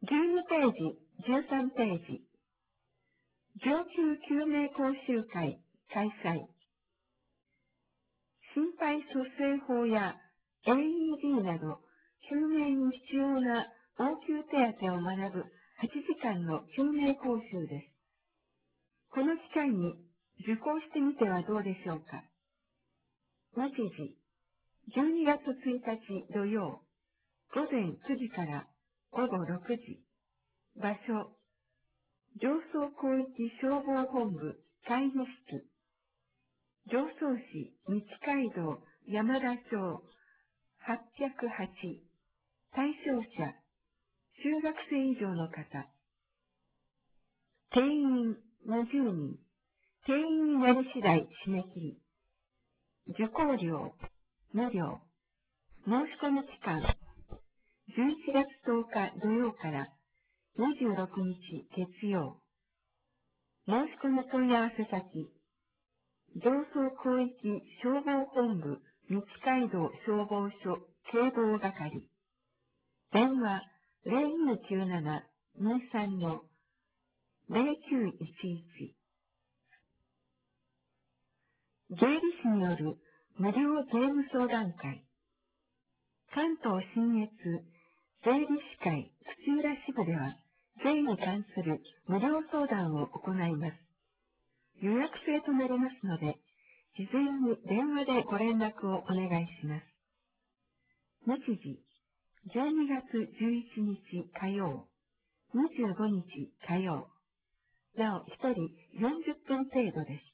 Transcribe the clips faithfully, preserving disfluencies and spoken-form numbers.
じゅうにページ、じゅうさんページ。上級救命講習会開催。心肺蘇生法や エーイーディー など、救命に必要な応急手当を学ぶはちじかんの救命講習です。この機会に受講してみてはどうでしょうか。日時、じゅうにがつついたち土曜、午前くじから午後ろくじ。場所、上層広域消防本部会議室。常総市道街道山田町はっぴゃくはち。対象者、中学生以上の方。定員にじゅうにん。定員になり次第締め切り。受講料、無料。申し込み期間、じゅういちがつとおか土曜からにじゅうろくにち月曜。申し込み問い合わせ先、上層広域消防本部道街道消防署警防係。電話ゼロにきゅうなな にさんのゼロきゅういちいち。税理士による無料税務相談会。関東信越税理士会土浦支部では、税に関する無料相談を行います。予約制となりますので、事前に電話でご連絡をお願いします。日時、じゅうにがつじゅういちにち火曜、にじゅうごにち火曜。なお、ひとりよんじゅっぷん程度です。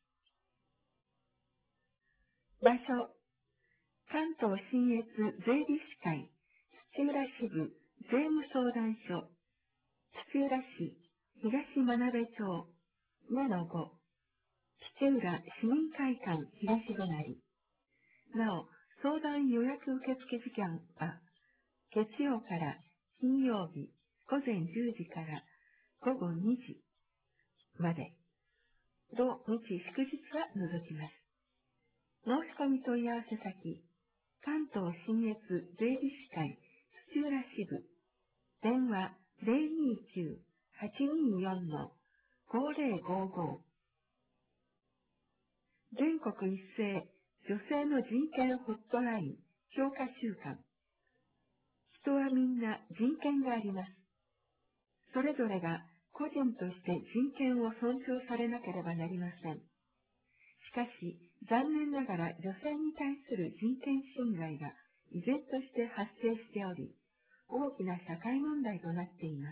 場所、関東信越税理士会土浦支部税務相談所、土浦市東真鍋町にのご、土浦市民会館東隣。なお、相談予約受付時間は、月曜から金曜日午前じゅうじから午後にじまで。土日祝日は除きます。申し込み問い合わせ先、関東信越税理士会土浦支部、電話ゼロにきゅう はちによんのごゼロごご。全国一斉女性の人権ホットライン強化週間。人はみんな人権があります。それぞれが個人として人権を尊重されなければなりません。しかし、残念ながら女性に対する人権侵害が依然として発生しており、大きな社会問題となっています。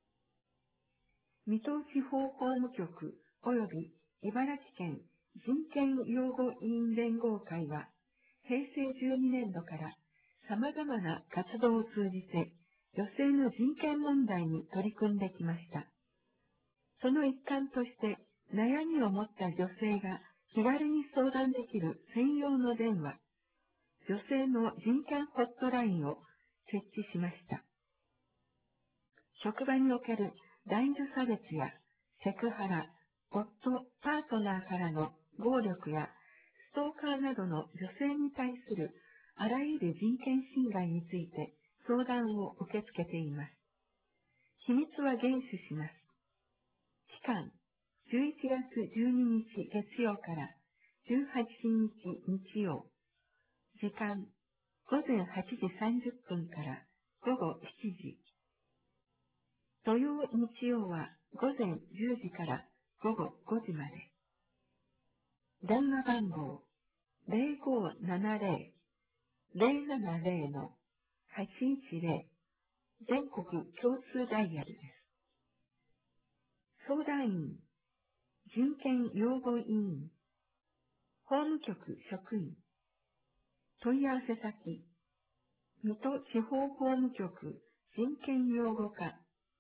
水戸地方法務局及び茨城県人権擁護委員連合会は、へいせいじゅうにねんどから様々な活動を通じて女性の人権問題に取り組んできました。その一環として悩みを持った女性が気軽に相談できる専用の電話、女性の人権ホットラインを設置しました。職場における男女差別やセクハラ、夫、パートナーからの暴力やストーカーなどの女性に対するあらゆる人権侵害について相談を受け付けています。秘密は厳守します。期間、じゅういちがつじゅうににち月曜からじゅうはちにち日曜。時間、ごぜんはちじさんじゅっぷんからごごしちじ。土曜、日曜はごぜんじゅうじからごごごじまで。電話番号ゼロごーななゼロ ゼロななゼロのはちいちゼロ。全国共通ダイヤルです。相談員、人権擁護委員、法務局職員、問い合わせ先、水戸地方法務局人権擁護課。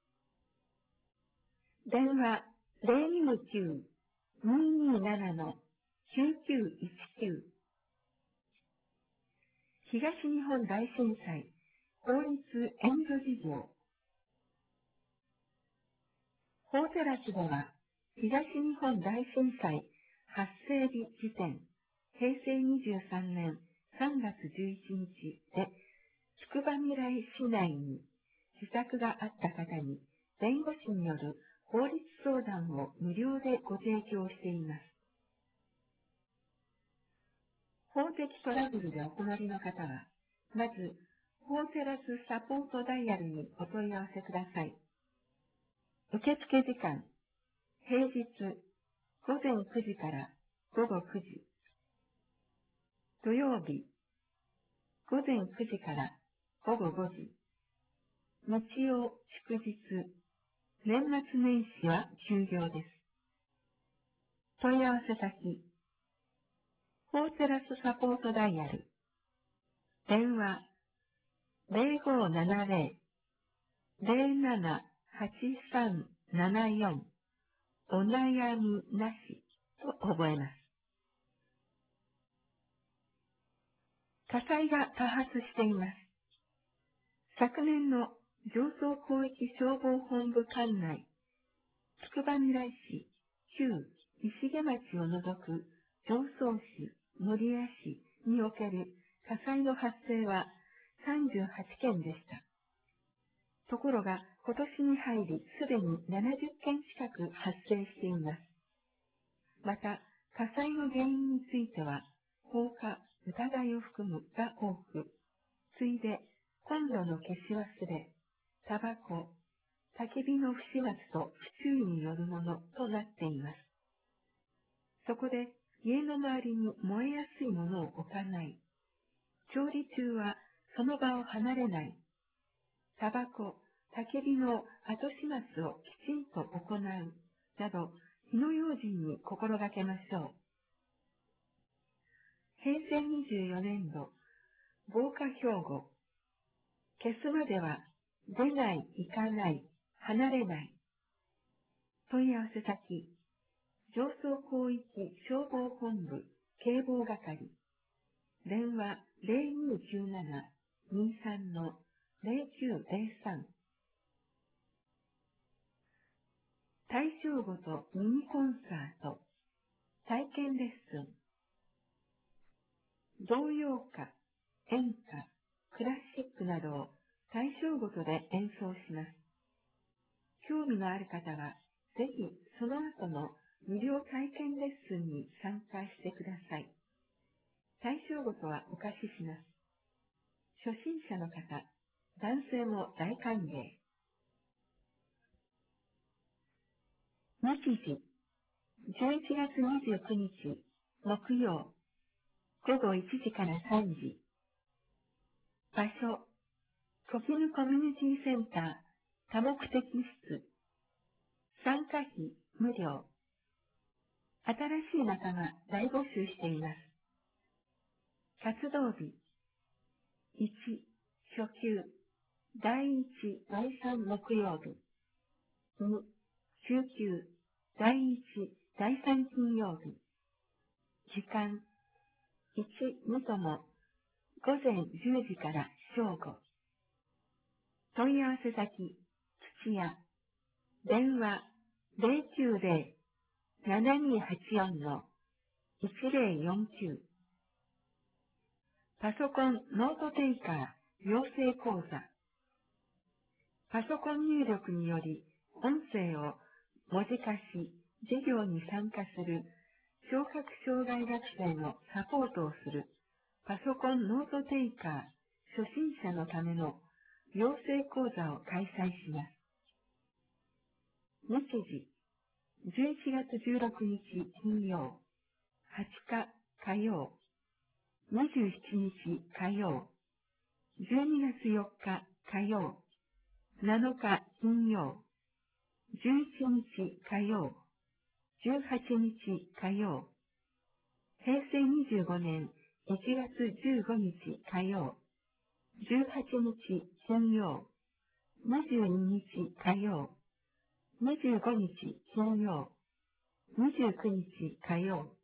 電話ゼロにきゅう ににななのきゅうきゅういちきゅう。東日本大震災法律援助事業。法テラスでは、東日本大震災発生日時点、へいせいにじゅうさんねんさんがつじゅういちにちで、つくばみらい市内に自宅があった方に弁護士による法律相談を無料でご提供しています。法的トラブルでお困りの方は、まず、法テラスサポートダイヤルにお問い合わせください。受付時間、平日ごぜんくじからごごくじ、土曜日ごぜんくじからごごごじ、日曜祝日、年末年始は休業です。問い合わせ先、法テラスサポートダイヤル、電話ゼロごーななゼロ ゼロななはちさんななよんお悩みなしと覚えます。火災が多発しています。昨年の上層広域消防本部管内、つくばみらい市、旧石毛町を除く常総市、守谷市における火災の発生はさんじゅうはちけんでした。ところが今年に入りすでにななじゅっけん近く発生しています。また、火災の原因については、放火、疑いを含むが多く、次いでコンロの消し忘れ、タバコ、焚き火の不始末と不注意によるものとなっています。そこで家の周りに燃えやすいものを置かない、調理中はその場を離れない、タバコ、焚き火の後始末をきちんと行う、など火の用心に心がけましょう。へいせいにじゅうよねんど、防火標語、消すまでは出ない、行かない、離れない。問い合わせ先、上層広域消防本部警防係、電話ゼロにーきゅうなな にーさん ゼロきゅうゼロさん。対象ごとミニコンサート、体験レッスン、童謡歌、演歌、クラシックなどを対象ごとで演奏します。興味のある方は、ぜひその後の無料体験レッスンに参加してください。対象ごとはお貸しします。初心者の方、男性も大歓迎。日時、じゅういちがつにじゅうくにち、木曜、ごごいちじからさんじ。場所、コキヌコミュニティセンター多目的室。参加費無料。新しい仲間大募集しています。活動日、いち、初級、だいいち、だいさん木曜日。に、週休、だいいち、だいさん金曜日。時間、いち、にとも、ごぜんじゅうじから正午。問い合わせ先、土屋。電話、ゼロきゅうゼロ ななにーはちよん いちゼロよんきゅう。パソコンノートテイカー養成講座。パソコン入力により音声を文字化し、授業に参加する聴覚障害学生のサポートをするパソコンノートテイカー初心者のための養成講座を開催します。日時、じゅういちがつじゅうろくにち金曜、はちにち火曜、にじゅうしちにち火曜、じゅうにがつよっか火曜、なのか金曜、じゅういちにち火曜、じゅうはちにち火曜、へいせいにじゅうごねんいちがつじゅうごにち火曜、じゅうはちにち金曜、にじゅうににち火曜、にじゅうごにち金曜、にじゅうくにち火曜。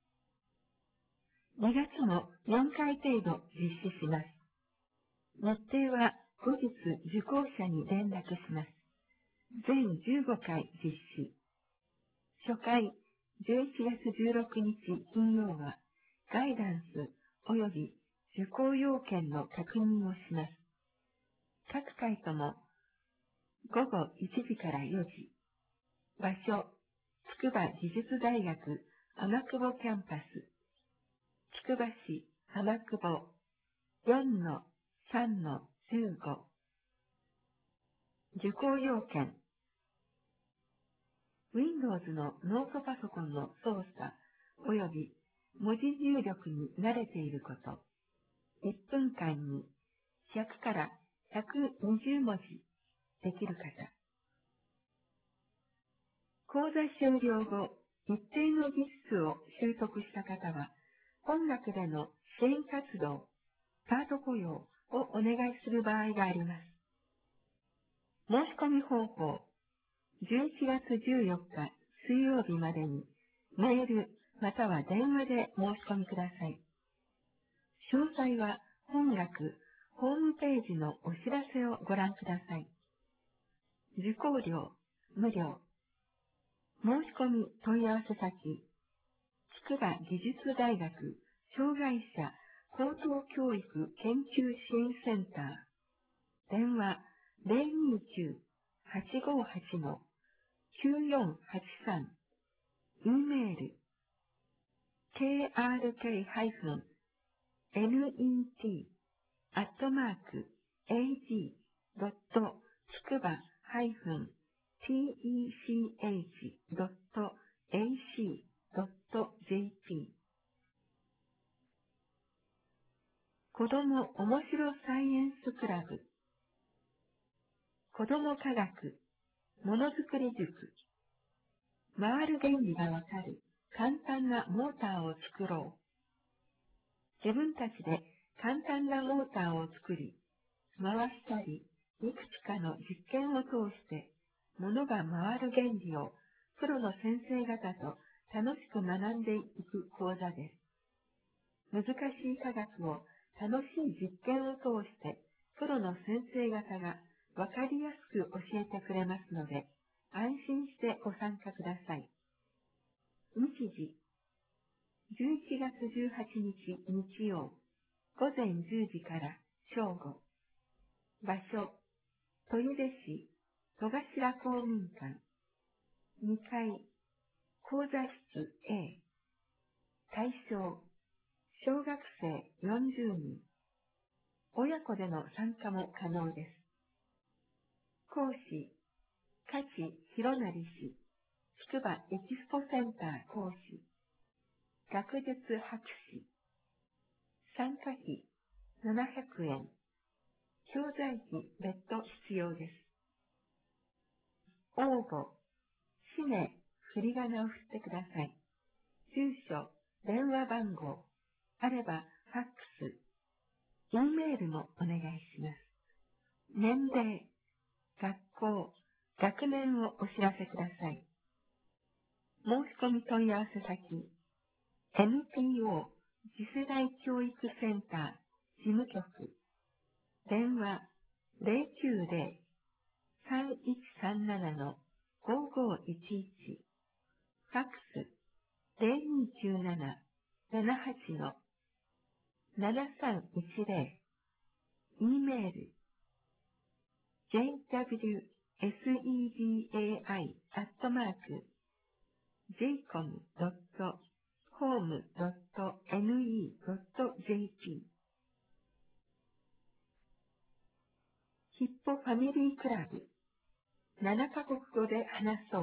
にがつもよんかい程度実施します。日程は後日受講者に連絡します。全じゅうごかい実施。初回、じゅういちがつじゅうろくにち金曜は、ガイダンス及び受講要件の確認をします。各回ともごごいちじからよじ。場所、筑波技術大学天久保キャンパス。つくば市天久保 よんのさんのじゅうご。受講要件。Windows のノートパソコンの操作及び文字入力に慣れていること。いっぷんかんにひゃくからひゃくにじゅうもじできる方。講座終了後、一定の技術を習得した方は、本学での支援活動、パート雇用をお願いする場合があります。申し込み方法、じゅういちがつじゅうよっか水曜日までにメールまたは電話で申し込みください。詳細は本学ホームページのお知らせをご覧ください。受講料無料。申し込み問い合わせ先、筑波技術大学障害者高等教育研究支援センター。電話ゼロにきゅう はちごはち きゅうよんはちさん。E メール ケーアールケー ネット アットマーク エージー ドット つくば ティーイーシーエイチ ドット エーシー ドット ジェーピー。 子どもおもしろサイエンスクラブ。子ども科学ものづくり塾。回る原理がわかる簡単なモーターを作ろう。自分たちで簡単なモーターを作り、回したり、いくつかの実験を通して、物が回る原理をプロの先生方と楽しく学んでいく講座です。難しい科学を楽しい実験を通して、プロの先生方がわかりやすく教えてくれますので、安心してご参加ください。日時、じゅういちがつじゅうはちにち日曜、ごぜんじゅうじから正午。場所、豊出市戸頭公民館。にかい、講座室 A。対象、小学生よんじゅうにん。親子での参加も可能です。講師、加地弘成氏、筑波エキスポセンター講師。学術博士。参加費ななひゃくえん。教材費別途必要です。応募、氏名、振り仮名を振ってください。住所、電話番号、あればファックス、E メールもお願いします。年齢、学校、学年をお知らせください。申し込み問い合わせ先、エヌピーオー 次世代教育センター事務局、電話ゼロきゅうゼロ さんいちさんなな ごごいちいち、ファックスゼロにきゅうなな ななはち ななさんいちゼロ、E メール ジェイダブリューエスイーディーエーアイ アットマーク ジェイコム ドット ホーム ドット ネット ドット ジェーピー。 ヒッポファミリークラブななカ国語で話そう。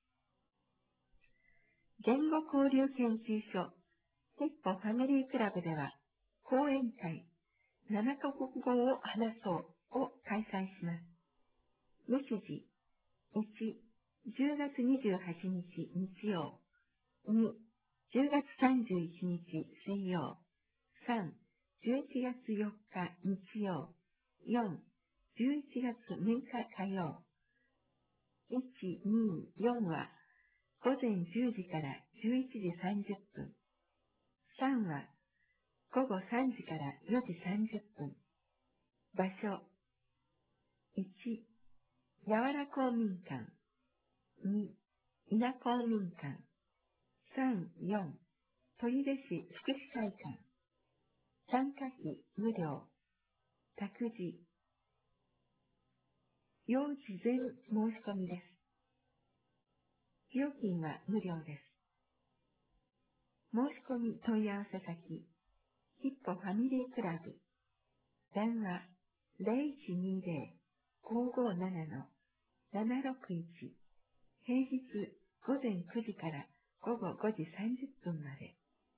言語交流研究所ヒッポファミリークラブでは講演会ななカ国語を話そうを開催します。日時いち、じゅうがつにじゅうはちにち日曜、に、じゅうがつさんじゅういちにち水曜、さん、じゅういちがつよっか日曜、よん、じゅういちがつむいか火曜。いち、に、よんはごぜんじゅうじからじゅういちじさんじゅっぷん。さんはごごさんじからよじさんじゅっぷん。場所いち、八原公民館。に、伊那公民館。さん、よん、取手市福祉会館。参加費無料。託児。 要事前申し込みです。料金は無料です。申し込み問い合わせ先、ヒッポファミリークラブ、電話ゼロいちにゼロ ごごなな ななろくいち、平日午前くじから午後ごじさんじゅっぷんまで。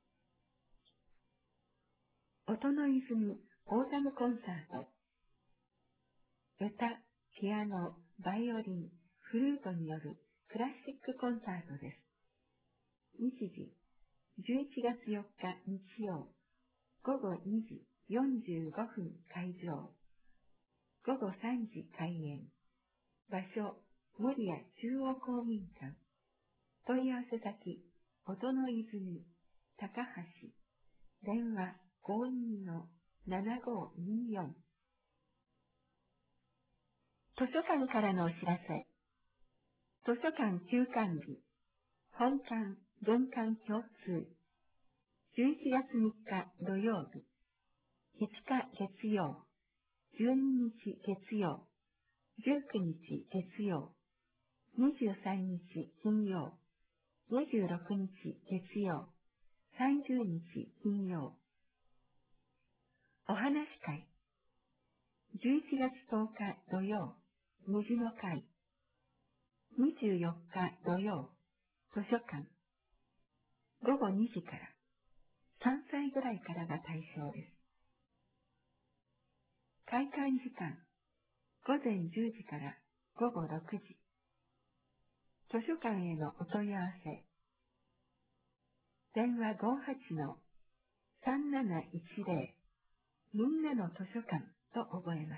音の泉オータムコンサート。歌、ピアノ、バイオリン、フルートによるクラシックコンサートです。日時、じゅういちがつよっか日曜、午後にじよんじゅうごふん会場、午後さんじ開演。場所、守谷中央公民館。問い合わせ先、音の泉、高橋。電話 ごーにーのななごーにーよん。図書館からのお知らせ。図書館休館日。本館、分館共通。じゅういちがつみっか土曜日。いつか月曜。じゅうににち月曜。じゅうくにち月曜。にじゅうさんにち金曜。にじゅうろくにち月曜。さんじゅうにち金曜。お話会。じゅういちがつとおか土曜。虹の会。にじゅうよっか土曜。図書館。午後にじから。さんさいぐらいからが対象です。開館時間。午前じゅうじから午後ろくじ。図書館へのお問い合わせ。電話ごーはちのさんなないちゼロ。みんなの図書館と覚えます。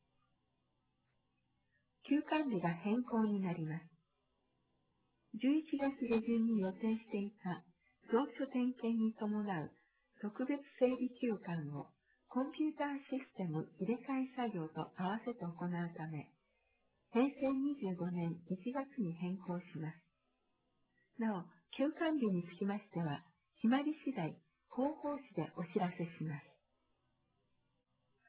休館日が変更になります。じゅういちがつ下旬に予定していた蔵書点検に伴う特別整理休館をコンピューターシステム入れ替え作業と合わせて行うため、へいせいにじゅうごねんいちがつに変更します。なお、休館日につきましては、決まり次第、広報誌でお知らせします。